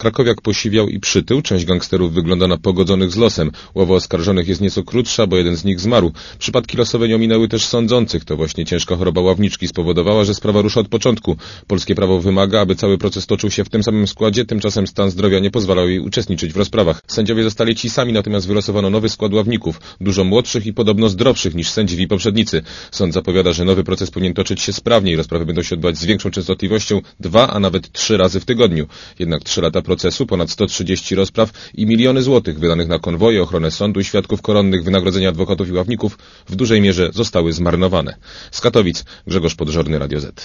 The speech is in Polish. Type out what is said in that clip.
Krakowiak posiwiał i przytył, część gangsterów wygląda na pogodzonych z losem. Ława oskarżonych jest nieco krótsza, bo jeden z nich zmarł. Przypadki losowe nie ominęły też sądzących. To właśnie ciężka choroba ławniczki spowodowała, że sprawa rusza od początku. Polskie prawo wymaga, aby cały proces toczył się w tym samym składzie, tymczasem stan zdrowia nie pozwalał jej uczestniczyć w rozprawach. Sędziowie zostali ci sami, natomiast wylosowano nowy skład ławników, dużo młodszych i podobno zdrowszych niż sędziowie poprzednicy. Sąd zapowiada, że nowy proces powinien toczyć się sprawniej. Rozprawy będą się odbywać z większą częstotliwością 2, a nawet 3 razy w tygodniu. Jednak 3 lata procesu, ponad 130 rozpraw i miliony złotych wydanych na konwoje, ochronę sądu i świadków koronnych, wynagrodzenia adwokatów i ławników w dużej mierze zostały zmarnowane. Z Katowic Grzegorz Podżorny, Radio Z.